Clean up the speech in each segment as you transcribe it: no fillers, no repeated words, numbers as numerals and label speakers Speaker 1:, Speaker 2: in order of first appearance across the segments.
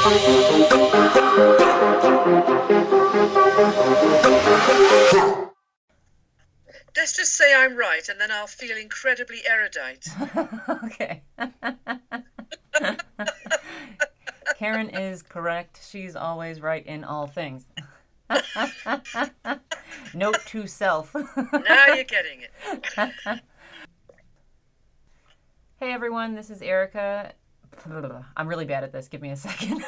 Speaker 1: Let's just say I'm right, and then I'll feel incredibly erudite.
Speaker 2: Okay. Karen is correct. She's always right in all things. Note to self.
Speaker 1: Now you're getting it.
Speaker 2: Hey everyone, this is Erica. I'm really bad at this. Give me a second.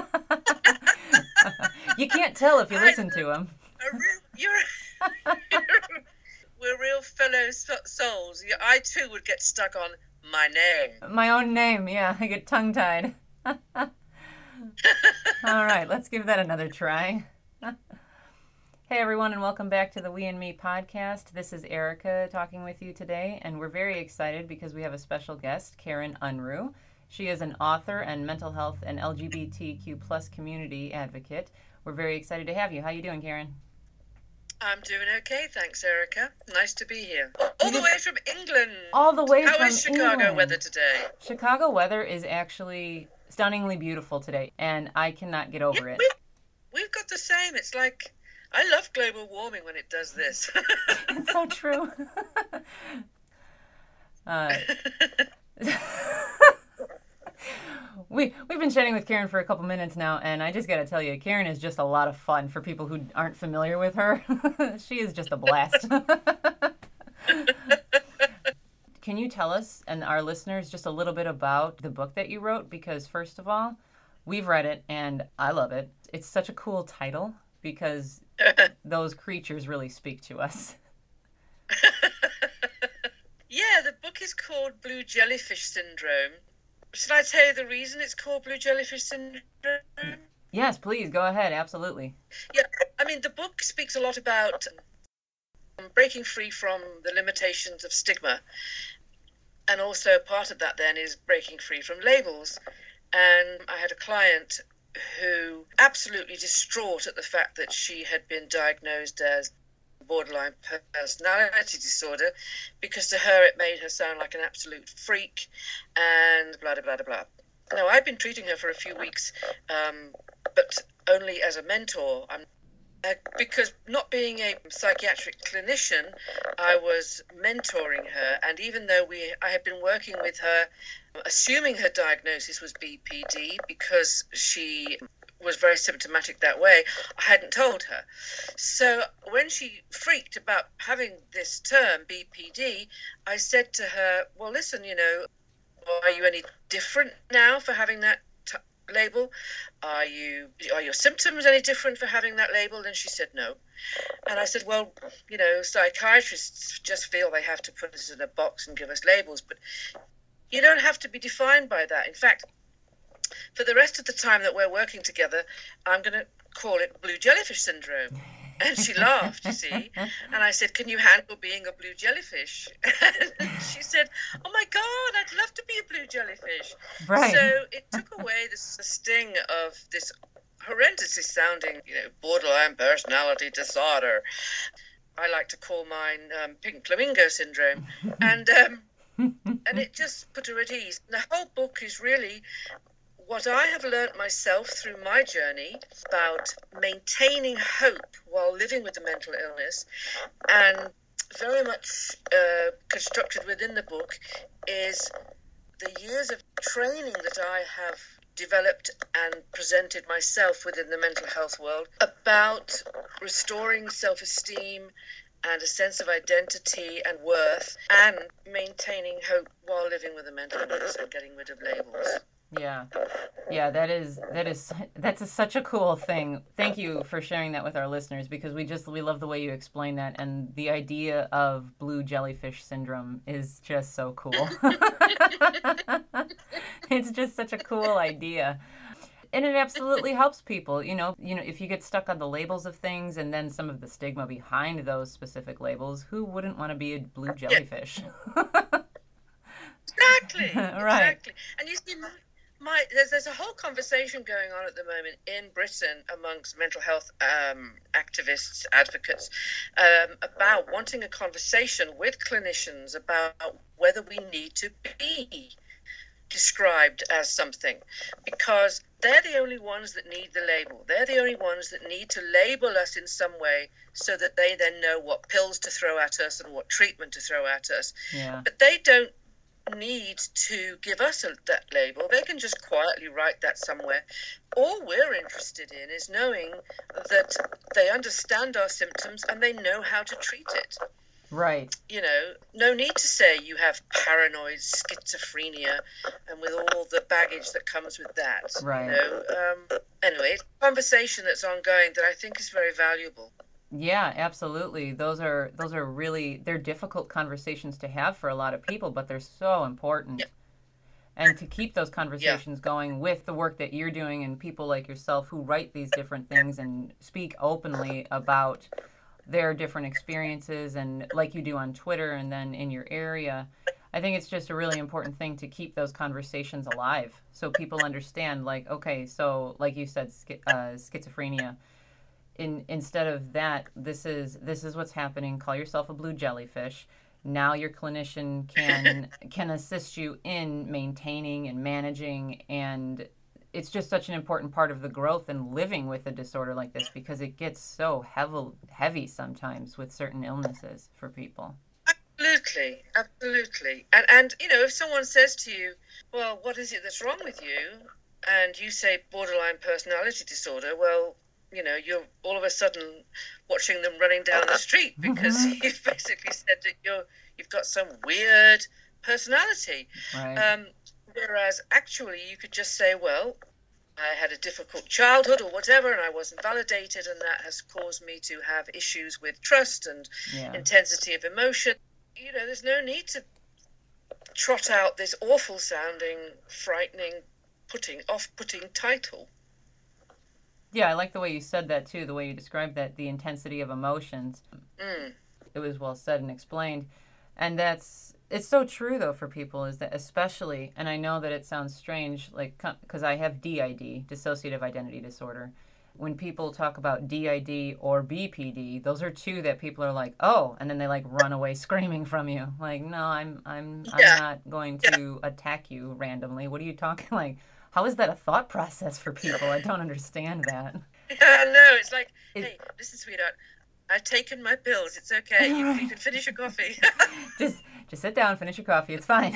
Speaker 2: You can't tell if you listen to them.
Speaker 1: You're, we're real fellow souls. I too would get stuck on my name.
Speaker 2: My own name, yeah. I get tongue tied. All right, let's give that another try. Hey everyone, and welcome back to the We and Me podcast. This is Erica talking with you today, and we're very excited because we have a special guest, Karen Unruh. She is an author and mental health and LGBTQ plus community advocate. We're very excited to have you. How you doing, Karen?
Speaker 1: I'm doing okay, thanks, Erica. Nice to be here. All the way from England.
Speaker 2: All the way
Speaker 1: How
Speaker 2: from
Speaker 1: is Chicago
Speaker 2: England.
Speaker 1: weather today?
Speaker 2: Chicago weather is actually stunningly beautiful today, and I cannot get over it.
Speaker 1: We've got the same. It's like, I love global warming when it does this.
Speaker 2: It's so true. We've been chatting with Karen for a couple minutes now, and I just got to tell you, Karen is just a lot of fun for people who aren't familiar with her. She is just a blast. Can you tell us and our listeners just a little bit about the book that you wrote? Because first of all, we've read it and I love it. It's such a cool title because those creatures really speak to us.
Speaker 1: Yeah, the book is called Blue Jellyfish Syndrome. Should I tell you the reason it's called Blue Jellyfish Syndrome?
Speaker 2: Yes, please, go ahead. Absolutely.
Speaker 1: Yeah, I mean, the book speaks a lot about breaking free from the limitations of stigma. And also part of that then is breaking free from labels. And I had a client who absolutely distraught at the fact that she had been diagnosed as borderline personality disorder, because to her it made her sound like an absolute freak and blah, blah, blah, blah. Now, I've been treating her for a few weeks, but only as a mentor. Because not being a psychiatric clinician, I was mentoring her, and even though I had been working with her, assuming her diagnosis was BPD because she was very symptomatic that way, I hadn't told her. So when she freaked about having this term, BPD, I said to her, well, listen, are you any different now for having that label? Are your symptoms any different for having that label? And she said no. And I said, well, psychiatrists just feel they have to put us in a box and give us labels, but you don't have to be defined by that. In fact, for the rest of the time that we're working together, I'm going to call it Blue Jellyfish Syndrome. And she laughed, you see. And I said, can you handle being a blue jellyfish? And she said, oh my God, I'd love to be a blue jellyfish.
Speaker 2: Right.
Speaker 1: So it took away the sting of this horrendously sounding, borderline personality disorder. I like to call mine pink flamingo syndrome. And it just put her at ease. The whole book is really what I have learnt myself through my journey about maintaining hope while living with a mental illness, and very much constructed within the book is the years of training that I have developed and presented myself within the mental health world about restoring self-esteem and a sense of identity and worth, and maintaining hope while living with a mental illness and getting rid of labels.
Speaker 2: Yeah, that's such a cool thing. Thank you for sharing that with our listeners, because we love the way you explain that, and the idea of blue jellyfish syndrome is just so cool. It's just such a cool idea. And it absolutely helps people, if you get stuck on the labels of things and then some of the stigma behind those specific labels, who wouldn't want to be a blue jellyfish?
Speaker 1: Exactly.
Speaker 2: Right.
Speaker 1: Exactly. And you see, there's a whole conversation going on at the moment in Britain amongst mental health activists, advocates, about wanting a conversation with clinicians about whether we need to be described as something, because they're the only ones that need the label. They're the only ones that need to label us in some way so that they then know what pills to throw at us and what treatment to throw at us.
Speaker 2: Yeah.
Speaker 1: But they don't need to give us that label. They can just quietly write that somewhere. All we're interested in is knowing that they understand our symptoms and they know how to treat it.
Speaker 2: Right.
Speaker 1: You know, no need to say you have paranoid schizophrenia and with all the baggage that comes with that.
Speaker 2: Right.
Speaker 1: You know, anyway, it's a conversation that's ongoing that I think is very valuable.
Speaker 2: Yeah, absolutely. Those are really, they're difficult conversations to have for a lot of people, but they're so important.
Speaker 1: Yeah.
Speaker 2: And to keep those conversations going with the work that you're doing and people like yourself who write these different things and speak openly about their different experiences, and like you do on Twitter and then in your area, I think it's just a really important thing to keep those conversations alive so people understand, like, okay, so like you said, schizophrenia. Instead of that, this is what's happening. Call yourself a blue jellyfish. Now your clinician can assist you in maintaining and managing, and it's just such an important part of the growth and living with a disorder like this, because it gets so heavy sometimes with certain illnesses for people.
Speaker 1: Absolutely. And you know, if someone says to you, well, what is it that's wrong with you? And you say borderline personality disorder, well, you know, you're all of a sudden watching them running down the street because you've basically said that you've got some weird personality.
Speaker 2: Right.
Speaker 1: Whereas actually you could just say, well, I had a difficult childhood or whatever, and I wasn't validated, and that has caused me to have issues with trust and intensity of emotion. You know, there's no need to trot out this awful sounding, frightening, off-putting title.
Speaker 2: Yeah, I like the way you said that too, the way you described that, the intensity of emotions. It was well said and explained. And it's so true though for people, is that especially, and I know that it sounds strange, like, because I have DID, dissociative identity disorder. When people talk about DID or BPD, those are two that people are like, oh, and then they like run away screaming from you. Like, no, I'm not going to attack you randomly. What are you talking like? How is that a thought process for people? I don't understand that.
Speaker 1: No, it's like, hey, listen, sweetheart, I've taken my pills. It's okay. You can finish your coffee.
Speaker 2: just sit down, finish your coffee. It's fine.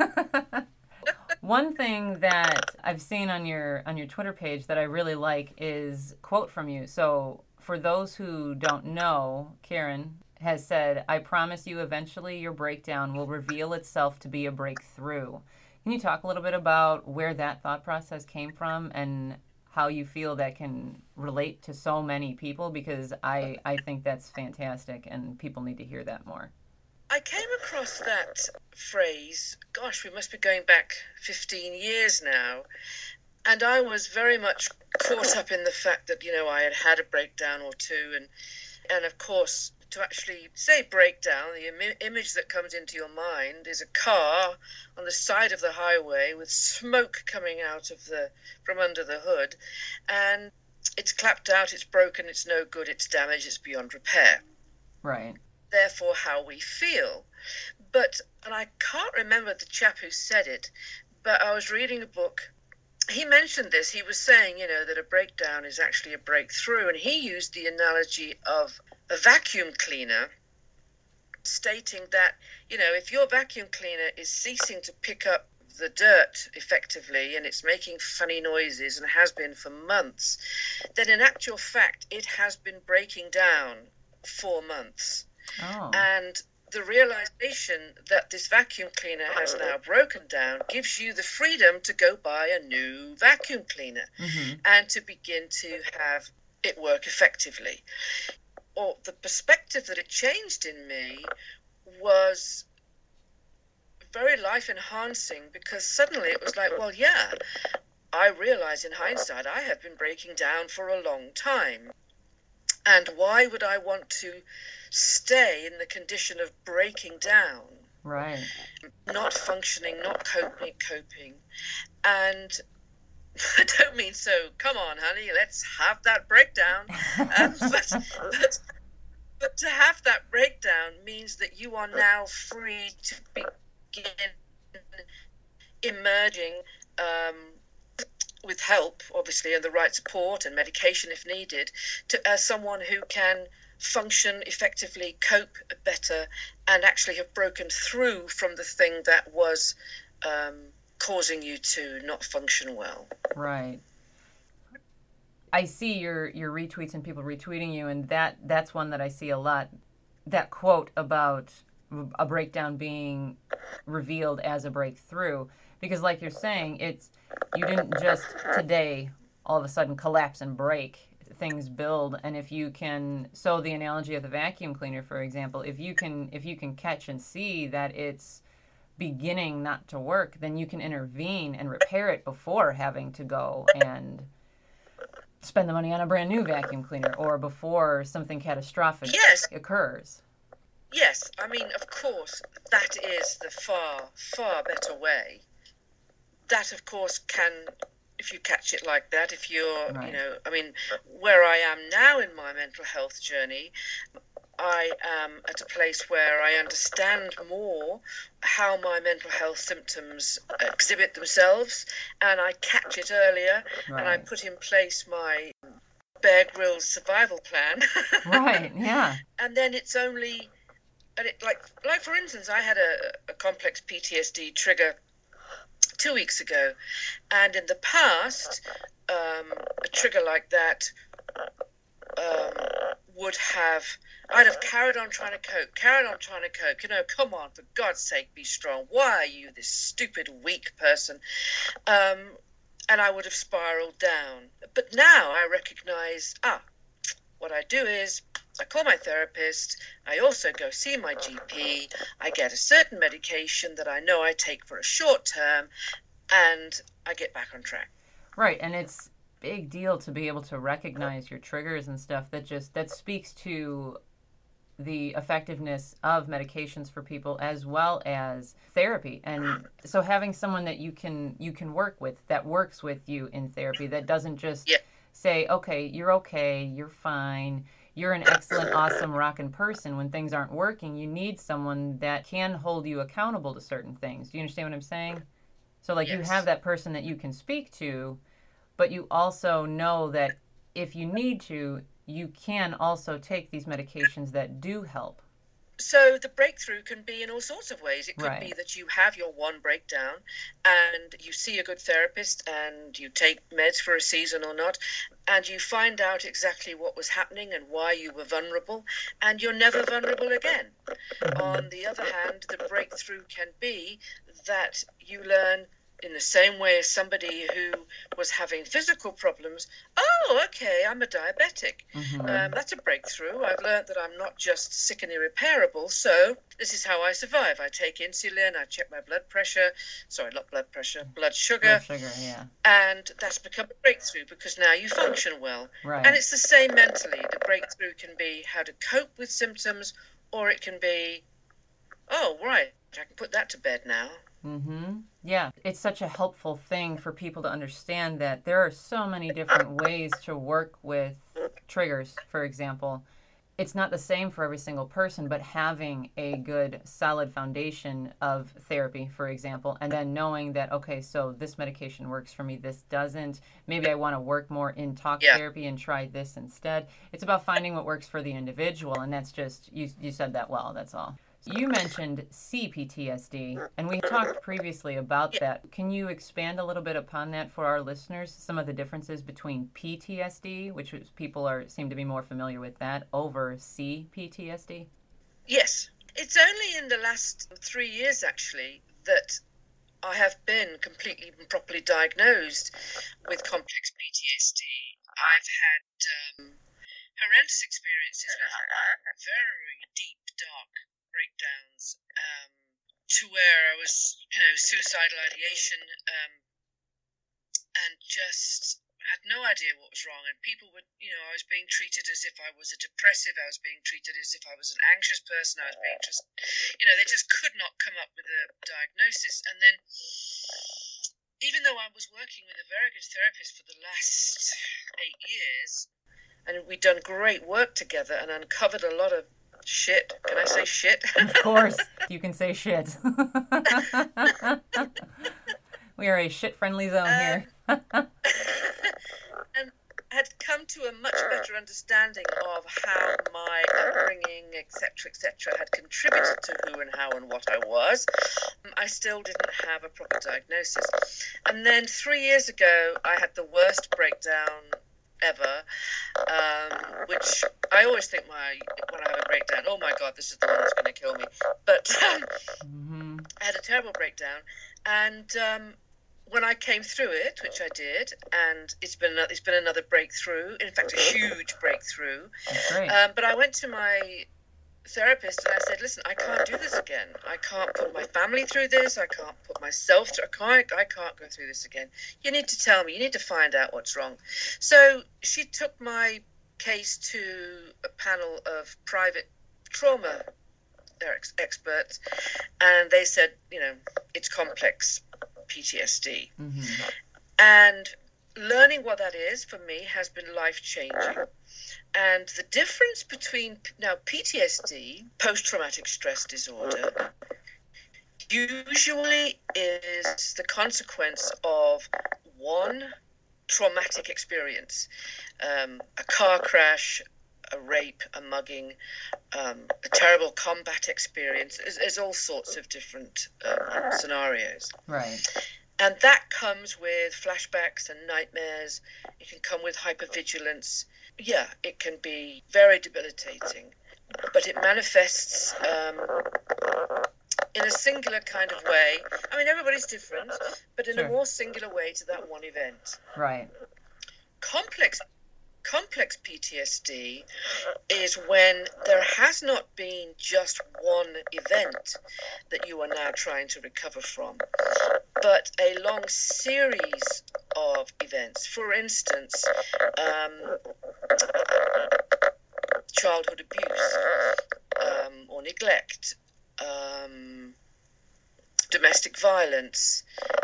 Speaker 2: One thing that I've seen on your Twitter page that I really like is a quote from you. So for those who don't know, Karen has said, "I promise you eventually your breakdown will reveal itself to be a breakthrough." Can you talk a little bit about where that thought process came from and how you feel that can relate to so many people? Because I think that's fantastic and people need to hear that more.
Speaker 1: I came across that phrase, gosh, we must be going back 15 years now. And I was very much caught up in the fact that, you know, I had a breakdown or two. And of course, to actually say breakdown, the image that comes into your mind is a car on the side of the highway with smoke coming out from under the hood, and it's clapped out, it's broken, it's no good, it's damaged, it's beyond repair.
Speaker 2: Right.
Speaker 1: Therefore, how we feel. And I can't remember the chap who said it, but I was reading a book. He mentioned this. He was saying, you know, that a breakdown is actually a breakthrough, and he used the analogy of a vacuum cleaner, stating that, you know, if your vacuum cleaner is ceasing to pick up the dirt effectively and it's making funny noises and has been for months, then in actual fact it has been breaking down for months.
Speaker 2: Oh.
Speaker 1: And the realization that this vacuum cleaner has now broken down gives you the freedom to go buy a new vacuum cleaner and to begin to have it work effectively. Or the perspective that it changed in me was very life enhancing, because suddenly it was like, well, yeah, I realize in hindsight I have been breaking down for a long time. And why would I want to stay in the condition of breaking down?
Speaker 2: Right.
Speaker 1: Not functioning, not coping. And I don't mean so, come on, honey, let's have that breakdown. But to have that breakdown means that you are now free to begin emerging with help, obviously, and the right support and medication if needed, as someone who can function effectively, cope better, and actually have broken through from the thing that was causing you to not function well.
Speaker 2: Right. I see your retweets and people retweeting you, and that's one that I see a lot. That quote about a breakdown being revealed as a breakthrough, because like you're saying, you didn't just today all of a sudden collapse and break. Things build, and if you can, so the analogy of the vacuum cleaner, for example, if you can catch and see that it's beginning not to work, then you can intervene and repair it before having to go and spend the money on a brand new vacuum cleaner, or before something catastrophic occurs.
Speaker 1: Yes, I mean, of course, that is the far, far better way. That, of course, can, if you catch it like that, if you're,
Speaker 2: Right.
Speaker 1: you know, I mean, where I am now in my mental health journey, I am at a place where I understand more how my mental health symptoms exhibit themselves, and I catch it earlier,
Speaker 2: Right.
Speaker 1: and I put in place my Bear Grylls survival plan.
Speaker 2: Right, yeah.
Speaker 1: And then it's only, and it, like for instance, I had a complex PTSD trigger 2 weeks ago, and in the past, a trigger like that I'd have carried on trying to cope, you know, come on, for God's sake, be strong. Why are you this stupid, weak person? And I would have spiraled down. But now I recognize, what I do is I call my therapist, I also go see my GP, I get a certain medication that I know I take for a short term, and I get back on track.
Speaker 2: Right, and it's a big deal to be able to recognize your triggers and stuff. That speaks to the effectiveness of medications for people as well as therapy. And so having someone that you can work with, that works with you in therapy, that doesn't just say, okay, you're fine, you're an excellent, awesome, rockin' person. When things aren't working, you need someone that can hold you accountable to certain things. Do you understand what I'm saying? So like you have that person that you can speak to, but you also know that if you need to, you can also take these medications that do help.
Speaker 1: So the breakthrough can be in all sorts of ways. It could
Speaker 2: Right.
Speaker 1: be that you have your one breakdown and you see a good therapist and you take meds for a season or not, and you find out exactly what was happening and why you were vulnerable, and you're never vulnerable again. On the other hand, the breakthrough can be that you learn, in the same way as somebody who was having physical problems, okay, I'm a diabetic. That's a breakthrough. I've learned that I'm not just sick and irreparable, so this is how I survive. I take insulin, I check my blood sugar. And that's become a breakthrough because now you function well.
Speaker 2: Right.
Speaker 1: And it's the same mentally. The breakthrough can be how to cope with symptoms, or it can be, I can put that to bed now.
Speaker 2: Yeah, it's such a helpful thing for people to understand that there are so many different ways to work with triggers, for example. It's not the same for every single person, but having a good, solid foundation of therapy, for example, and then knowing that, okay, so this medication works for me, this doesn't. Maybe I want to work more in talk therapy and try this instead. It's about finding what works for the individual, and that's just, you said that well, that's all. You mentioned CPTSD, and we talked previously about that. Can you expand a little bit upon that for our listeners? Some of the differences between PTSD, which people seem to be more familiar with that, over CPTSD?
Speaker 1: Yes. It's only in the last 3 years, actually, that I have been completely and properly diagnosed with complex PTSD. I've had horrendous experiences with very deep, dark breakdowns, to where I was, suicidal ideation, and just had no idea what was wrong. And people would, I was being treated as if I was a depressive. I was being treated as if I was an anxious person. I was being they just could not come up with a diagnosis. And then, even though I was working with a very good therapist for the last 8 years, and we'd done great work together and uncovered a lot of shit. Can I say shit?
Speaker 2: Of course, you can say shit. We are a shit-friendly zone here.
Speaker 1: And had come to a much better understanding of how my upbringing, etc., had contributed to who and how and what I was. I still didn't have a proper diagnosis. And then 3 years ago, I had the worst breakdown ever, which I always think when I have a breakdown, oh my God, this is the one that's going to kill me. But I had a terrible breakdown, and when I came through it, which I did, and it's been another breakthrough. In fact, a huge breakthrough.
Speaker 2: That's great.
Speaker 1: But I went to my therapist and I said, "Listen, I can't do this again. I can't put my family through this. I can't put myself through. I can't go through this again. You need to tell me. You need to find out what's wrong." So she took my case to a panel of private trauma experts, and they said, it's complex PTSD. And learning what that is for me has been life-changing. And the difference between PTSD, post-traumatic stress disorder, usually is the consequence of one traumatic experience, a car crash, a rape, a mugging, a terrible combat experience. There's all sorts of different scenarios.
Speaker 2: Right.
Speaker 1: And that comes with flashbacks and nightmares. It can come with hypervigilance. Yeah, it can be very debilitating, but it manifests in a singular kind of way. I mean, everybody's different, but in a more singular way to that one event.
Speaker 2: Right.
Speaker 1: Complex PTSD is when there has not been just one event that you are now trying to recover from, but a long series of events. For instance, childhood abuse or neglect, domestic violence,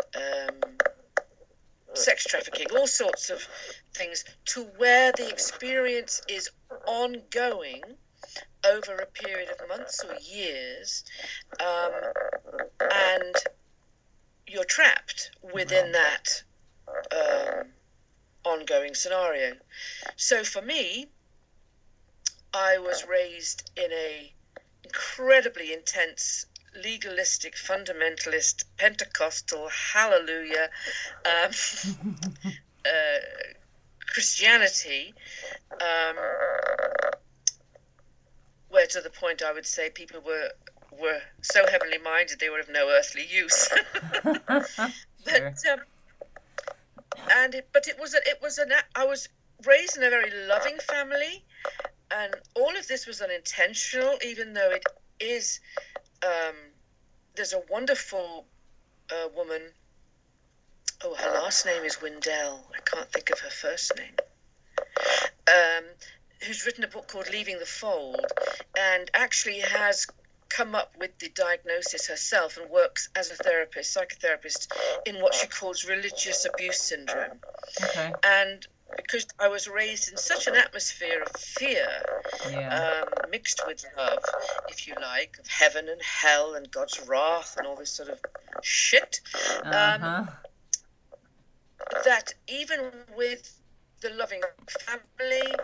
Speaker 1: sex trafficking, all sorts of things, to where the experience is ongoing over a period of months or years, and you're trapped within that ongoing scenario. So for me, I was raised in a incredibly intense, legalistic, fundamentalist, Pentecostal, hallelujah, Christianity, where to the point I would say people were so heavenly minded they were of no earthly use. I was raised in a very loving family, and all of this was unintentional, even though it is. There's a wonderful woman. Oh, her last name is Windell. I can't think of her first name. Who's written a book called Leaving the Fold, and actually has come up with the diagnosis herself and works as a psychotherapist, in what she calls religious abuse syndrome.
Speaker 2: Okay.
Speaker 1: And because I was raised in such an atmosphere of fear, mixed with love, if you like, of heaven and hell and God's wrath and all this sort of shit, that even with the loving family,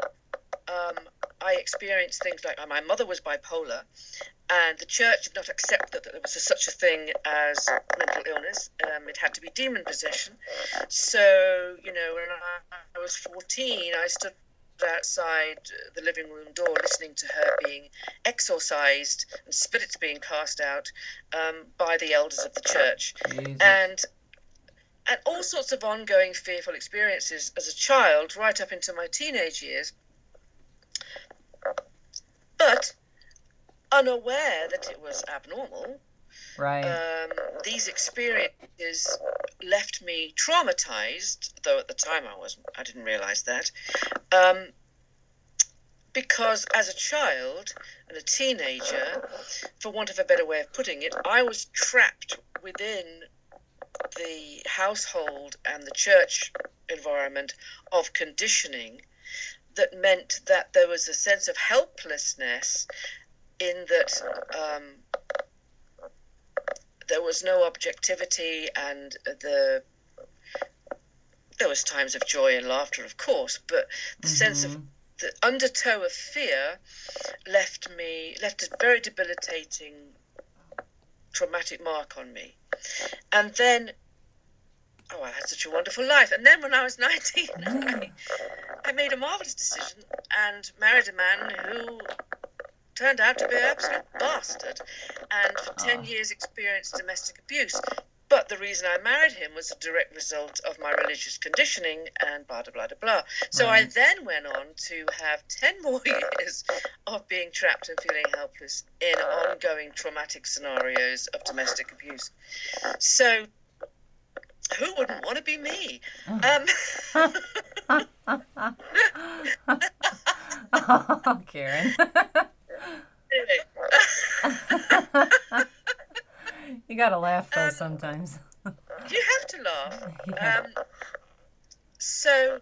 Speaker 1: I experienced things like my mother was bipolar, and the church did not accept that there was such a thing as mental illness. It had to be demon possession. So, when I was 14, I stood outside the living room door listening to her being exorcised and spirits being cast out by the elders of the church.
Speaker 2: Jesus.
Speaker 1: And all sorts of ongoing fearful experiences as a child, right up into my teenage years. But unaware that it was abnormal,
Speaker 2: right?
Speaker 1: These experiences left me traumatized, though at the time I didn't realize that, because as a child and a teenager, for want of a better way of putting it, I was trapped within the household and the church environment of conditioning that meant that there was a sense of helplessness in that there was no objectivity, and there was times of joy and laughter, of course, but the sense of the undertow of fear left a very debilitating, traumatic mark on me. And then, I had such a wonderful life. And then when I was 19, I made a marvelous decision and married a man who turned out to be an absolute bastard, and for 10 years experienced domestic abuse. But the reason I married him was a direct result of my religious conditioning and blah, blah, blah, blah. So I then went on to have 10 more years of being trapped and feeling helpless in ongoing traumatic scenarios of domestic abuse. So who wouldn't want to be me?
Speaker 2: Oh, Karen. You gotta laugh though sometimes.
Speaker 1: You have to laugh.
Speaker 2: Yeah.
Speaker 1: So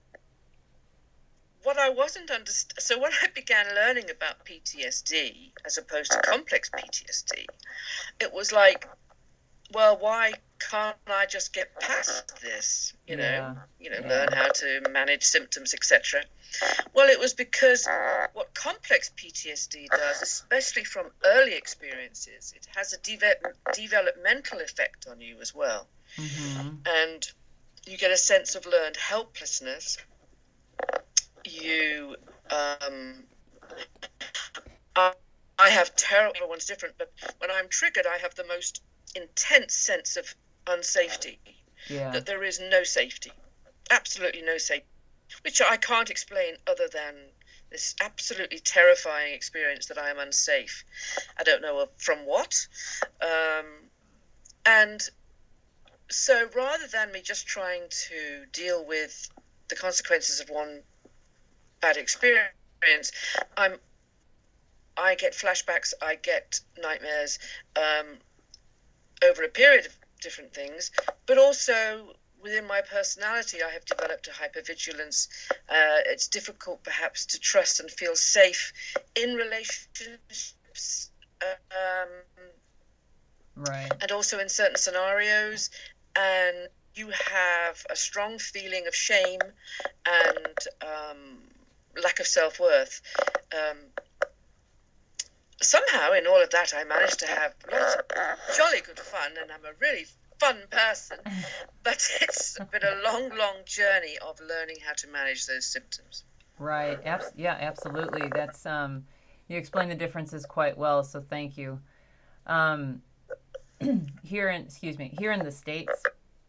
Speaker 1: what I when I began learning about PTSD as opposed to complex PTSD, it was like, well, why can't I just get past this? Learn how to manage symptoms, etc. Well, it was because what complex PTSD does, especially from early experiences, it has a developmental effect on you as well. And you get a sense of learned helplessness. I have terrible, everyone's different, but when I'm triggered, I have the most intense sense of unsafety. That there is no safety, absolutely no safety, which I can't explain other than this absolutely terrifying experience that I am unsafe. I don't know from what. And so rather than me just trying to deal with the consequences of one bad experience, I get flashbacks, I get nightmares over a period of different things, but also within my personality, I have developed a hypervigilance. It's difficult, perhaps, to trust and feel safe in relationships, and also in certain scenarios. And you have a strong feeling of shame and lack of self-worth. Somehow, in all of that, I managed to have lots of jolly good fun, and I'm a really fun person, but it's been a long journey of learning how to manage those symptoms.
Speaker 2: Right. Yeah, absolutely. That's you explained the differences quite well, so thank you. Here in the States,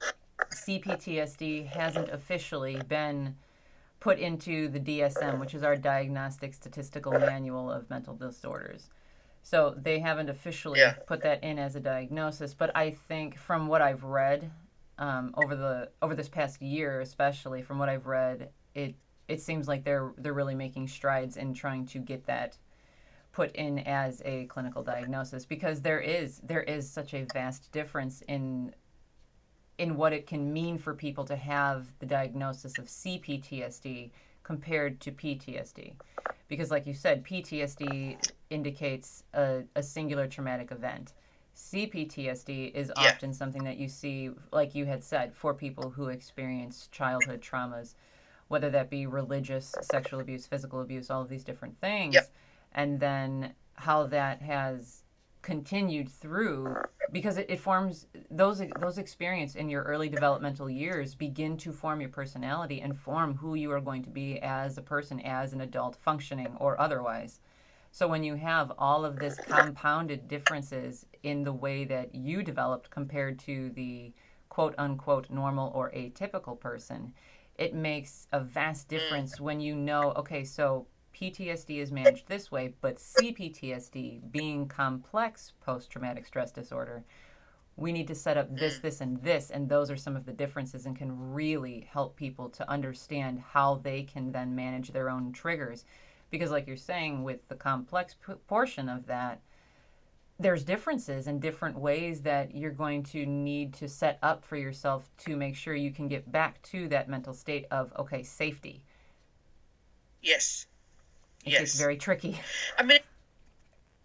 Speaker 2: CPTSD hasn't officially been put into the DSM, which is our Diagnostic Statistical Manual of Mental Disorders. So they haven't officially put that in as a diagnosis, but I think from what I've read over this past year, especially from what I've read, it seems like they're really making strides in trying to get that put in as a clinical diagnosis, because there is such a vast difference in what it can mean for people to have the diagnosis of CPTSD compared to PTSD. Because like you said, PTSD indicates a singular traumatic event. CPTSD is often something that you see, like you had said, for people who experience childhood traumas, whether that be religious, sexual abuse, physical abuse, all of these different things. And then how that has continued through, because it forms those experiences in your early developmental years begin to form your personality and form who you are going to be as a person, as an adult, functioning or otherwise. So when you have all of this compounded differences in the way that you developed compared to the quote unquote normal or atypical person, it makes a vast difference when you know, okay, so PTSD is managed this way, but CPTSD, being complex post-traumatic stress disorder, we need to set up this, this, and this, and those are some of the differences and can really help people to understand how they can then manage their own triggers. Because like you're saying, with the complex portion of that, there's differences and different ways that you're going to need to set up for yourself to make sure you can get back to that mental state of, okay, safety.
Speaker 1: Yes.
Speaker 2: It gets very tricky.
Speaker 1: I mean,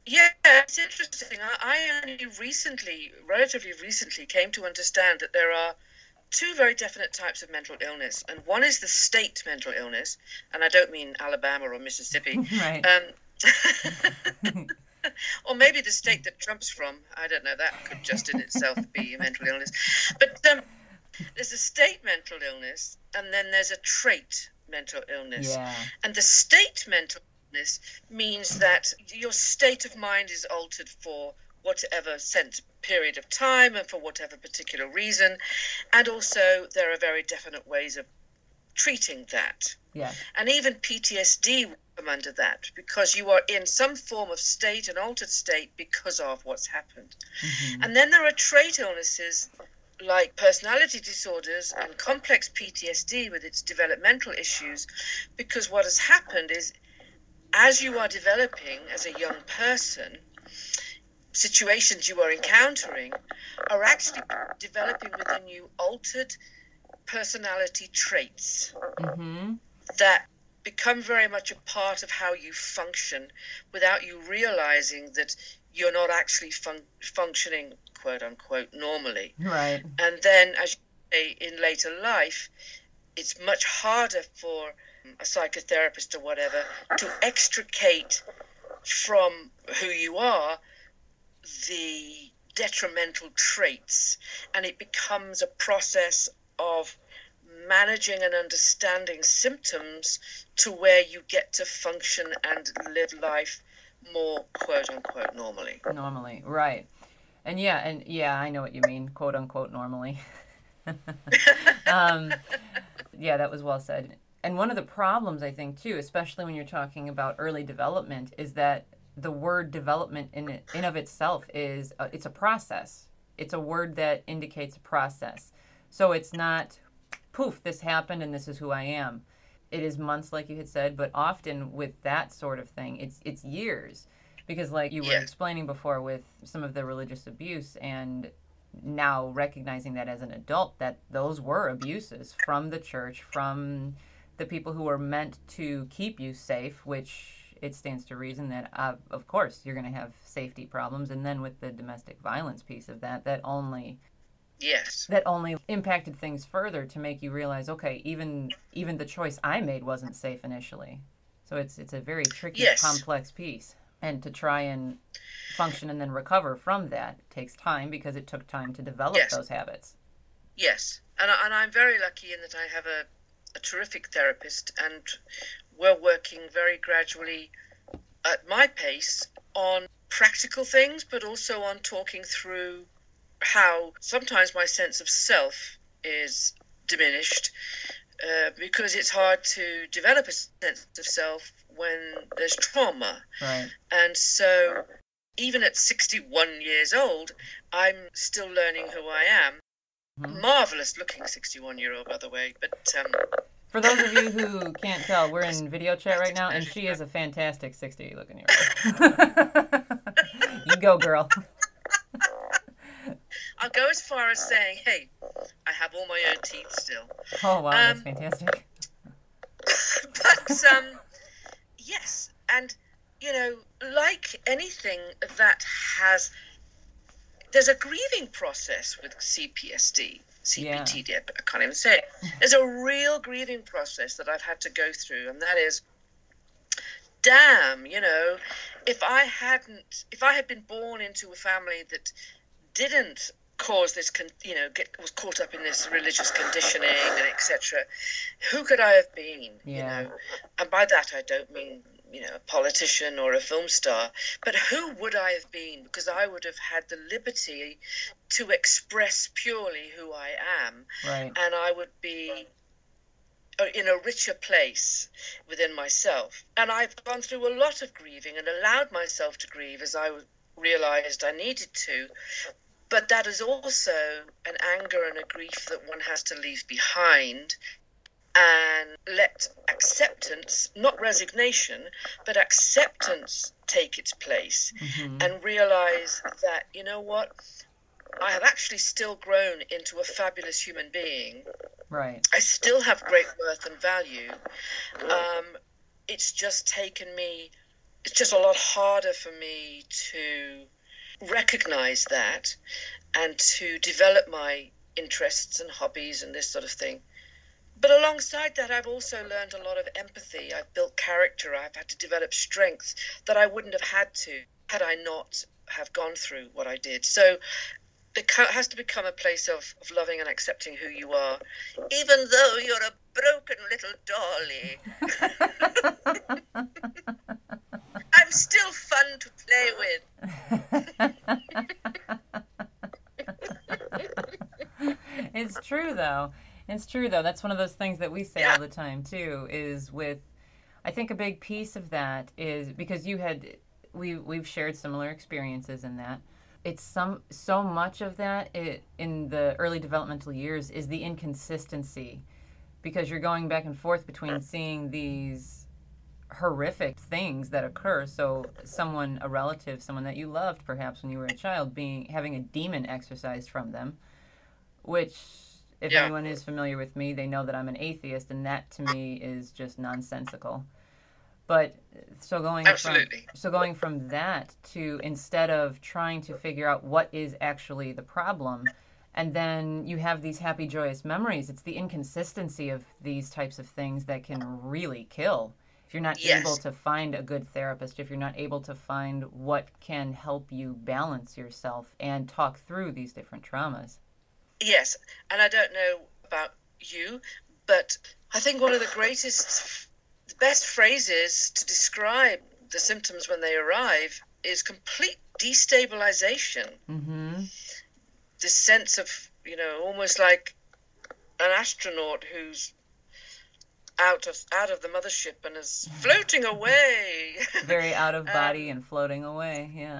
Speaker 1: Yeah, it's interesting. I only relatively recently, came to understand that there are two very definite types of mental illness, and one is the state mental illness, and I don't mean Alabama or Mississippi,
Speaker 2: Right.
Speaker 1: Or maybe the state that Trump's from. I don't know. That could just in itself be a mental illness. But there's a state mental illness, and then there's a trait mental illness.
Speaker 2: Yeah.
Speaker 1: And the state mental illness means that your state of mind is altered for whatever period of time and for whatever particular reason. And also there are very definite ways of treating that.
Speaker 2: Yeah.
Speaker 1: And even PTSD will come under that, because you are in some form of state, an altered state, because of what's happened. Mm-hmm. And then there are trait illnesses like personality disorders and complex PTSD with its developmental issues, because what has happened is, as you are developing as a young person, situations you are encountering are actually developing within you altered personality traits mm-hmm. that become very much a part of how you function without you realizing that you're not actually functioning, quote unquote, normally.
Speaker 2: Right.
Speaker 1: And then, as you say, in later life, it's much harder for a psychotherapist or whatever to extricate from who you are the detrimental traits, and it becomes a process of managing and understanding symptoms to where you get to function and live life more, quote unquote, normally.
Speaker 2: Normally, right. And yeah, I know what you mean, quote unquote, normally. Yeah, that was well said. And one of the problems, I think, too, especially when you're talking about early development, is that the word development in of itself is it's a process. It's a word that indicates a process. So it's not, poof, this happened and this is who I am. It is months, like you had said, but often with that sort of thing, it's years. Because like you were explaining before with some of the religious abuse, and now recognizing that as an adult, that those were abuses from the church, from the people who were meant to keep you safe, which it stands to reason that, of course, you're going to have safety problems. And then with the domestic violence piece of that only impacted things further to make you realize, okay, even the choice I made wasn't safe initially. So it's a very tricky, complex piece. And to try and function and then recover from that takes time, because it took time to develop those habits.
Speaker 1: Yes. And I'm very lucky in that I have a terrific therapist, and we're working very gradually at my pace on practical things, but also on talking through how sometimes my sense of self is diminished, because it's hard to develop a sense of self when there's trauma.
Speaker 2: Right.
Speaker 1: And so even at 61 years old, I'm still learning who I am. Mm-hmm. Marvelous looking 61-year-old, by the way. But
Speaker 2: for those of you who can't tell, we're in video chat right now, and she is a fantastic 60 looking year old. You go, girl.
Speaker 1: I'll go as far as saying, hey, I have all my own teeth still.
Speaker 2: Oh, wow, that's fantastic.
Speaker 1: But, yes, and, like anything that there's a grieving process with CPTSD, I can't even say it. There's a real grieving process that I've had to go through, and that is, damn, if I had been born into a family that didn't cause this, was caught up in this religious conditioning and etc., who could I have been? And by that I don't mean a politician or a film star, but who would I have been? Because I would have had the liberty to express purely who I am,
Speaker 2: right.
Speaker 1: And I would be in a richer place within myself. And I've gone through a lot of grieving and allowed myself to grieve as I realized I needed to. But that is also an anger and a grief that one has to leave behind and let acceptance, not resignation, but acceptance take its place, mm-hmm. and realize that, what, I have actually still grown into a fabulous human being.
Speaker 2: Right.
Speaker 1: I still have great worth and value. It's just taken me it's just a lot harder for me to recognize that and to develop my interests and hobbies and this sort of thing. But alongside that, I've also learned a lot of empathy. I've built character. I've had to develop strength that I wouldn't have had to had I not have gone through what I did. So it has to become a place of loving and accepting who you are, even though you're a broken little dolly. I'm still fun to play
Speaker 2: with. It's true, though. It's true, though. That's one of those things that we say all the time, too, is with, I think a big piece of that is because we've shared similar experiences in that. It's so much of that in the early developmental years is the inconsistency, because you're going back and forth between seeing these horrific things that occur. So a relative, someone that you loved perhaps when you were a child, having a demon exorcised from them, which if anyone is familiar with me, they know that I'm an atheist, and that to me is just nonsensical. But so going from that to, instead of trying to figure out what is actually the problem, and then you have these happy, joyous memories, it's the inconsistency of these types of things that can really kill. If you're not able to find a good therapist, if you're not able to find what can help you balance yourself and talk through these different traumas.
Speaker 1: Yes, and I don't know about you, but I think one of the best phrases to describe the symptoms when they arrive is complete destabilization.
Speaker 2: Mm-hmm.
Speaker 1: This sense of, almost like an astronaut who's out of the mothership and is floating away.
Speaker 2: Very out of body and floating away, yeah.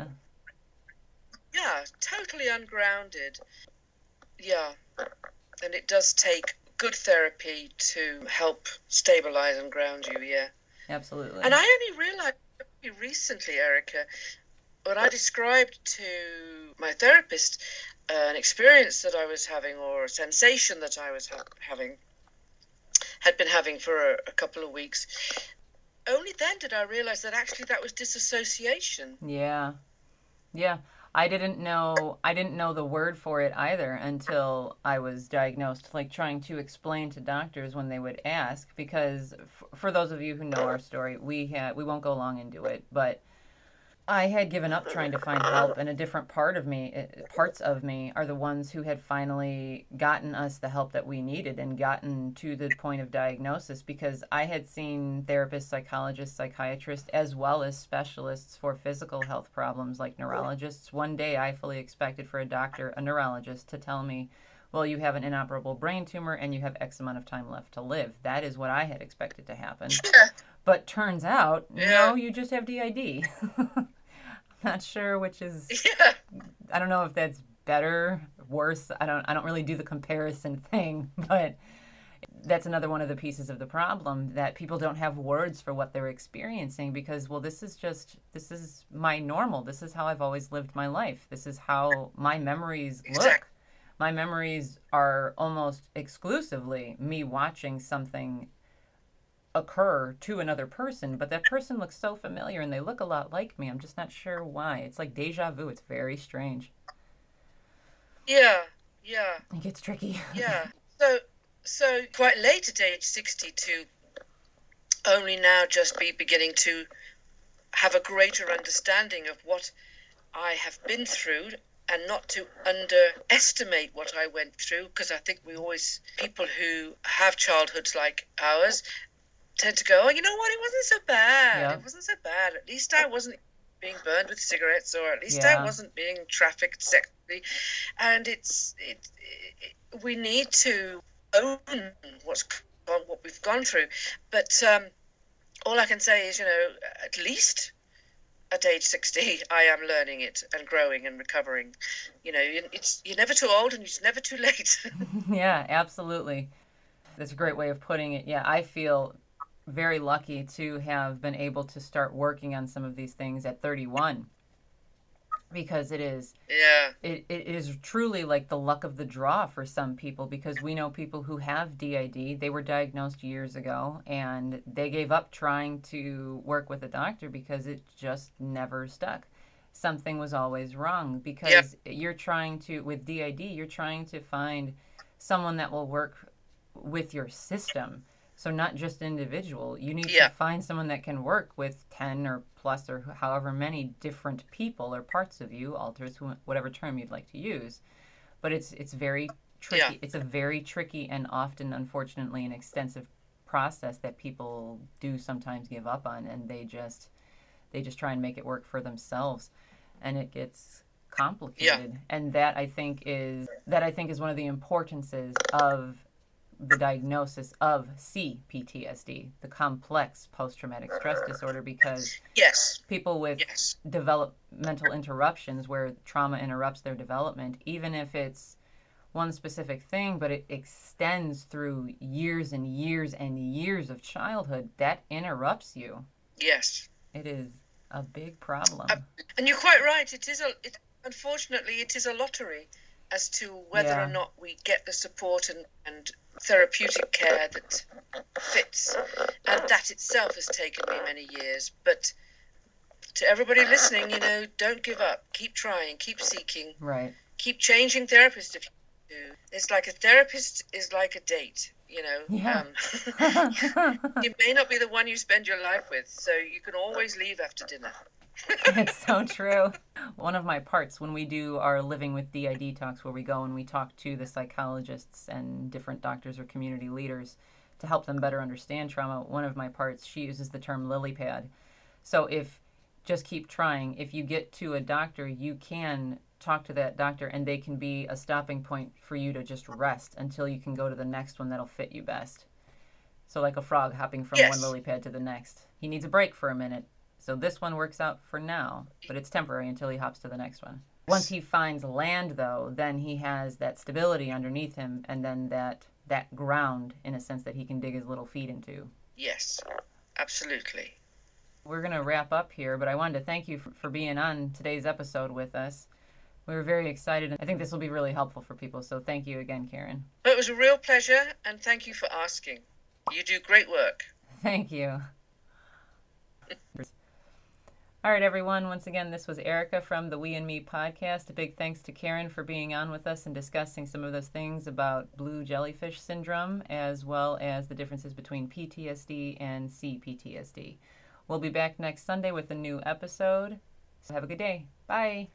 Speaker 1: Yeah, totally ungrounded. Yeah, and it does take good therapy to help stabilize and ground you, yeah.
Speaker 2: Absolutely.
Speaker 1: And I only realized recently, Erica, when I described to my therapist an experience that I was having, or a sensation that I was had been having for a couple of weeks, only then did I realize that actually that was disassociation.
Speaker 2: Yeah. I didn't know the word for it either until I was diagnosed, like trying to explain to doctors when they would ask, because for those of you who know our story, we won't go long into it, but I had given up trying to find help, and a different parts of me are the ones who had finally gotten us the help that we needed and gotten to the point of diagnosis, because I had seen therapists, psychologists, psychiatrists, as well as specialists for physical health problems like neurologists. One day I fully expected for a neurologist, to tell me, well, you have an inoperable brain tumor and you have X amount of time left to live. That is what I had expected to happen. But turns out, no, you just have DID. Not sure which is, I don't know if that's better, worse. I don't really do the comparison thing, but that's another one of the pieces of the problem, that people don't have words for what they're experiencing, because, well, this is my normal. This is how I've always lived my life. This is how my memories look. My memories are almost exclusively me watching something occur to another person, but that person looks so familiar and they look a lot like me. I'm just not sure why. It's like deja vu. It's very strange.
Speaker 1: Yeah.
Speaker 2: It gets tricky.
Speaker 1: Yeah. So quite late at age 60 to only now just be beginning to have a greater understanding of what I have been through, and not to underestimate what I went through, because I think people who have childhoods like ours tend to go, oh, you know what, it wasn't so bad. Yeah. It wasn't so bad. At least I wasn't being burned with cigarettes, or at least I wasn't being trafficked sexually. And we need to own what we've gone through. But all I can say is, at least at age 60, I am learning it and growing and recovering. You're never too old and you're never too late.
Speaker 2: Yeah, absolutely. That's a great way of putting it. Yeah, I feel very lucky to have been able to start working on some of these things at 31. because it is
Speaker 1: Yeah.
Speaker 2: it is truly like the luck of the draw for some people, because we know people who have DID. They were diagnosed years ago and they gave up trying to work with a doctor because it just never stuck. Something was always wrong,
Speaker 1: Yeah.
Speaker 2: because you're trying to, with DID, you're trying to find someone that will work with your system. So not just individual. You need to
Speaker 1: Yeah.
Speaker 2: find someone that can work with 10 or plus or however many different people or parts of you, alters, whatever term you'd like to use. But it's very
Speaker 1: Yeah.
Speaker 2: tricky. It's a very tricky and often, unfortunately, an extensive process that people do sometimes give up on, and they just try and make it work for themselves, and it gets
Speaker 1: Yeah.
Speaker 2: complicated. And that I think is one of the importances of the diagnosis of CPTSD, the complex post-traumatic stress disorder, because
Speaker 1: Yes.
Speaker 2: people with
Speaker 1: Yes.
Speaker 2: developmental interruptions, where trauma interrupts their development, even if it's one specific thing, but it extends through years and years and years of childhood, that interrupts you.
Speaker 1: Yes.
Speaker 2: It is a big problem.
Speaker 1: And you're quite right. Unfortunately, it is a lottery as to whether
Speaker 2: Yeah.
Speaker 1: or not we get the support and therapeutic care that fits. And that itself has taken me many years. But to everybody listening, don't give up. Keep trying. Keep seeking.
Speaker 2: Right.
Speaker 1: Keep changing therapists if you do. It's like a therapist is like a date.
Speaker 2: Yeah.
Speaker 1: You may not be the one you spend your life with, so you can always leave after dinner.
Speaker 2: It's so true. One of my parts when we do our Living with DID talks, where we go and we talk to the psychologists and different doctors or community leaders to help them better understand trauma, one of my parts, she uses the term lily pad. So just keep trying. If you get to a doctor, you can talk to that doctor and they can be a stopping point for you to just rest until you can go to the next one that'll fit you best. So like a frog hopping from
Speaker 1: Yes.
Speaker 2: one lily pad to the next. He needs a break for a minute. So this one works out for now, but it's temporary until he hops to the next one. Once he finds land, though, then he has that stability underneath him, and then that ground, in a sense, that he can dig his little feet into.
Speaker 1: Yes, absolutely.
Speaker 2: We're going to wrap up here, but I wanted to thank you for being on today's episode with us. We were very excited, and I think this will be really helpful for people, so thank you again, Karen.
Speaker 1: Well, it was a real pleasure, and thank you for asking. You do great work.
Speaker 2: Thank you. All right, everyone. Once again, this was Erica from the We and Me podcast. A big thanks to Karen for being on with us and discussing some of those things about blue jellyfish syndrome, as well as the differences between PTSD and CPTSD. We'll be back next Sunday with a new episode. So have a good day. Bye.